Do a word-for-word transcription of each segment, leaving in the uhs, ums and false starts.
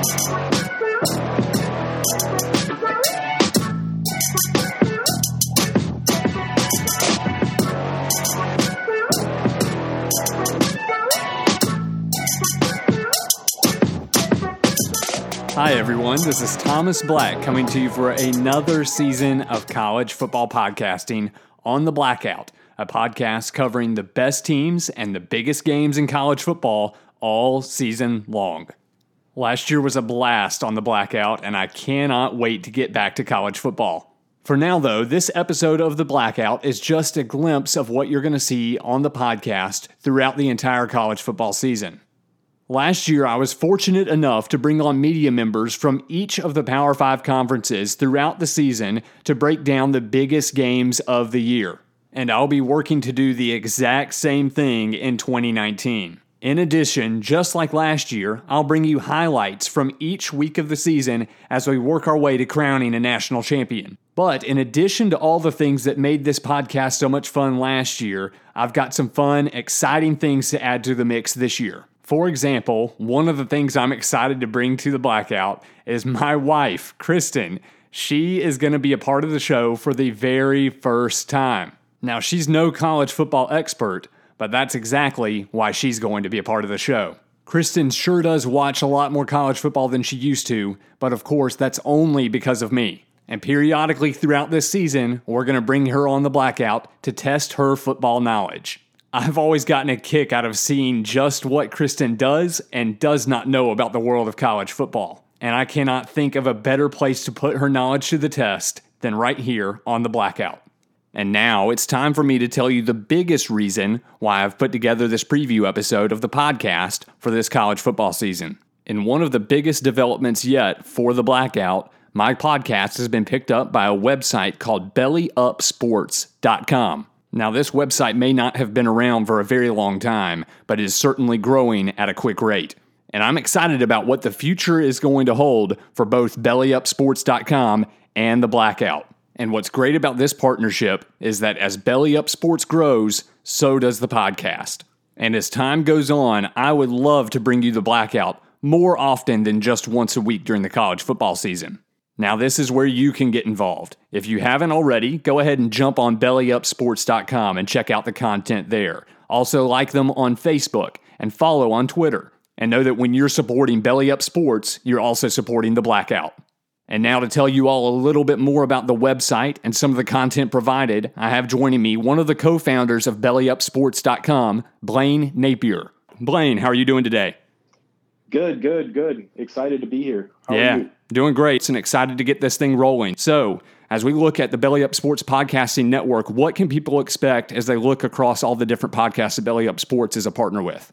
Hi, everyone. This is Thomas Black coming to you for another season of college football podcasting on The Blackout, a podcast covering the best teams and the biggest games in college football all season long. Last year was a blast on The Blackout, and I cannot wait to get back to college football. For now, though, this episode of The Blackout is just a glimpse of what you're going to see on the podcast throughout the entire college football season. Last year, I was fortunate enough to bring on media members from each of the Power Five conferences throughout the season to break down the biggest games of the year. And I'll be working to do the exact same thing in twenty nineteen. In addition, just like last year, I'll bring you highlights from each week of the season as we work our way to crowning a national champion. But in addition to all the things that made this podcast so much fun last year, I've got some fun, exciting things to add to the mix this year. For example, one of the things I'm excited to bring to the Blackout is my wife, Kristen. She is going to be a part of the show for the very first time. Now, she's no college football expert, but that's exactly why she's going to be a part of the show. Kristen sure does watch a lot more college football than she used to, but of course, that's only because of me. And periodically throughout this season, we're going to bring her on the Blackout to test her football knowledge. I've always gotten a kick out of seeing just what Kristen does and does not know about the world of college football. And I cannot think of a better place to put her knowledge to the test than right here on the Blackout. And now it's time for me to tell you the biggest reason why I've put together this preview episode of the podcast for this college football season. In one of the biggest developments yet for the Blackout, my podcast has been picked up by a website called belly up sports dot com. Now, this website may not have been around for a very long time, but is certainly growing at a quick rate. And I'm excited about what the future is going to hold for both belly up sports dot com and the Blackout. And what's great about this partnership is that as Belly Up Sports grows, so does the podcast. And as time goes on, I would love to bring you the Blackout more often than just once a week during the college football season. Now, this is where you can get involved. If you haven't already, go ahead and jump on belly up sports dot com and check out the content there. Also, like them on Facebook and follow on Twitter. And know that when you're supporting Belly Up Sports, you're also supporting the Blackout. And now to tell you all a little bit more about the website and some of the content provided, I have joining me one of the co-founders of belly up sports dot com, Blaine Napier. Blaine, how are you doing today? Good, good, good. Excited to be here. How yeah, are you? Doing great and excited to get this thing rolling. So, as we look at the Belly Up Sports Podcasting Network, what can people expect as they look across all the different podcasts that Belly Up Sports is a partner with?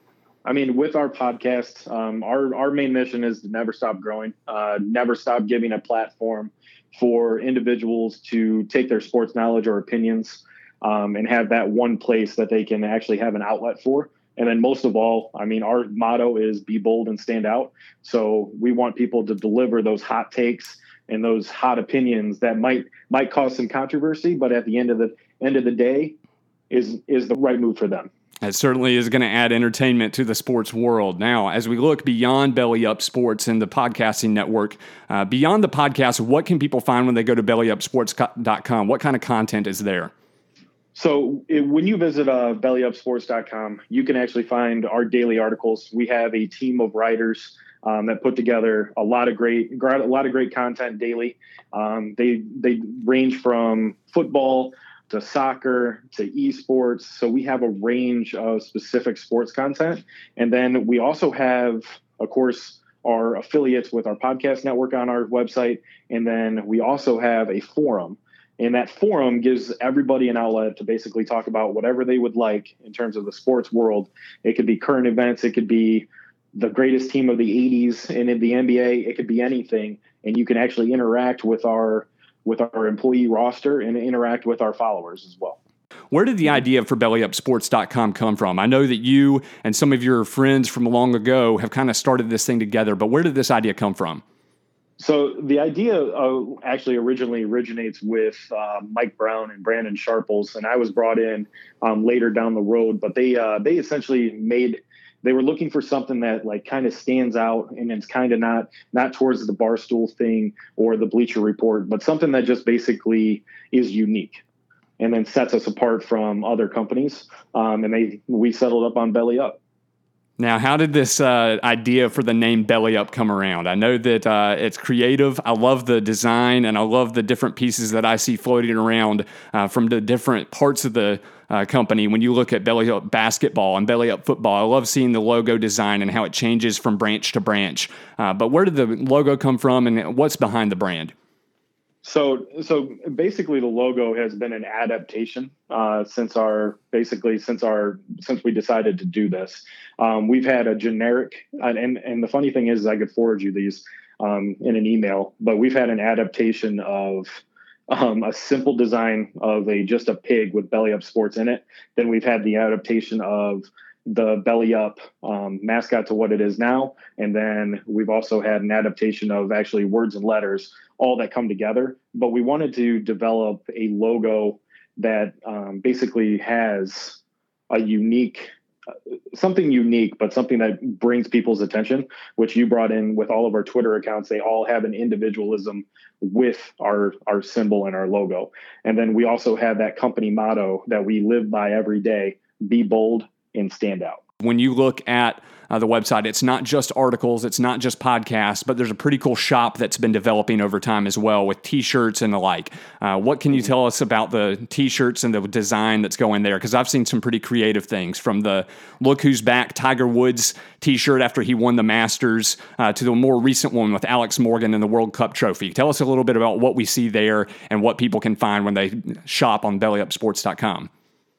I mean, with our podcast, um, our, our main mission is to never stop growing, uh, never stop giving a platform for individuals to take their sports knowledge or opinions um, and have that one place that they can actually have an outlet for. And then most of all, I mean, our motto is be bold and stand out. So we want people to deliver those hot takes and those hot opinions that might might cause some controversy, but at the end of the end of the day is is the right move for them. It certainly is going to add entertainment to the sports world. Now, as we look beyond Belly Up Sports and the podcasting network, uh, beyond the podcast, what can people find when they go to belly up sports dot com? What kind of content is there? So it, when you visit uh, belly up sports dot com, you can actually find our daily articles. We have a team of writers um, that put together a lot of great, a lot of great content daily. Um, they they range from football to soccer to esports. So we have a range of specific sports content, and then we also have, of course, our affiliates with our podcast network on our website, and then we also have a forum. And that forum gives everybody an outlet to basically talk about whatever they would like in terms of the sports world. It could be current events. It could be the greatest team of the eighties. And in the N B A, it could be anything. And you can actually interact with our with our employee roster and interact with our followers as well. Where did the idea for belly up sports dot com come from? I know that you and some of your friends from long ago have kind of started this thing together, but where did this idea come from? So the idea uh, actually originally originates with uh, Mike Brown and Brandon Sharples, and I was brought in um, later down the road. But they uh, they essentially made they were looking for something that like kind of stands out, and it's kind of not not towards the Barstool thing or the Bleacher Report, but something that just basically is unique and then sets us apart from other companies. Um, and they we settled up on Belly Up. Now, how did this uh, idea for the name Belly Up come around? I know that uh, it's creative. I love the design, and I love the different pieces that I see floating around uh, from the different parts of the uh, company. When you look at Belly Up basketball and Belly Up football, I love seeing the logo design and how it changes from branch to branch. Uh, but where did the logo come from, and what's behind the brand? So, so basically, the logo has been an adaptation uh, since our basically since our since we decided to do this. Um, we've had a generic, and and the funny thing is, I could forward you these um, in an email, but we've had an adaptation of um, a simple design of a just a pig with Belly Up Sports in it. Then we've had the adaptation of the Belly Up um, mascot to what it is now. And then we've also had an adaptation of actually words and letters, all that come together. But we wanted to develop a logo that um, basically has a unique, uh, something unique, but something that brings people's attention, which you brought in with all of our Twitter accounts. They all have an individualism with our, our symbol and our logo. And then we also have that company motto that we live by every day: be bold and stand out. When you look at uh, the website, it's not just articles, it's not just podcasts, but there's a pretty cool shop that's been developing over time as well with t-shirts and the like. Uh, what can you tell us about the t-shirts and the design that's going there? Because I've seen some pretty creative things, from the Look Who's Back Tiger Woods t-shirt after he won the Masters uh, to the more recent one with Alex Morgan and the World Cup trophy. Tell us a little bit about what we see there and what people can find when they shop on belly up sports dot com.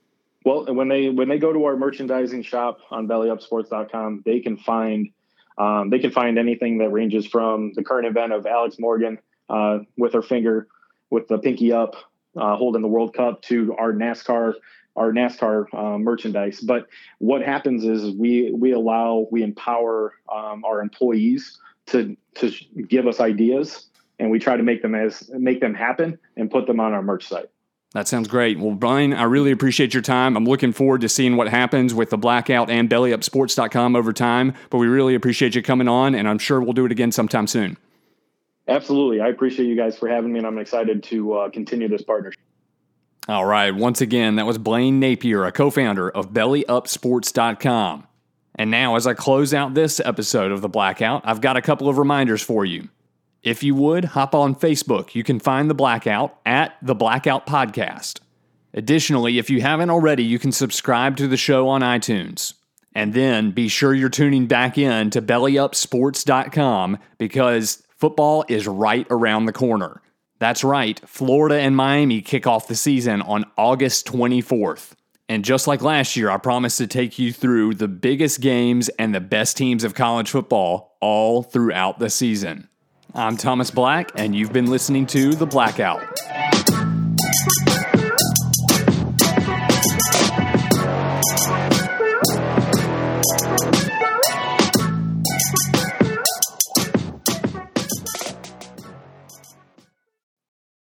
Well, when they when they go to our merchandising shop on belly up sports dot com, they can find um, they can find anything that ranges from the current event of Alex Morgan uh, with her finger, with the pinky up, uh, holding the World Cup, to our NASCAR our NASCAR uh, merchandise. But what happens is we we allow we empower um, our employees to to give us ideas, and we try to make them as make them happen and put them on our merch site. That sounds great. Well, Brian, I really appreciate your time. I'm looking forward to seeing what happens with the Blackout and belly up sports dot com over time, but we really appreciate you coming on, and I'm sure we'll do it again sometime soon. Absolutely. I appreciate you guys for having me, and I'm excited to uh, continue this partnership. All right. Once again, that was Blaine Napier, a co-founder of belly up sports dot com. And now, as I close out this episode of The Blackout, I've got a couple of reminders for you. If you would, hop on Facebook. You can find The Blackout at The Blackout Podcast. Additionally, if you haven't already, you can subscribe to the show on iTunes. And then be sure you're tuning back in to belly up sports dot com, because football is right around the corner. That's right, Florida and Miami kick off the season on August twenty-fourth. And just like last year, I promise to take you through the biggest games and the best teams of college football all throughout the season. I'm Thomas Black, and you've been listening to The Blackout.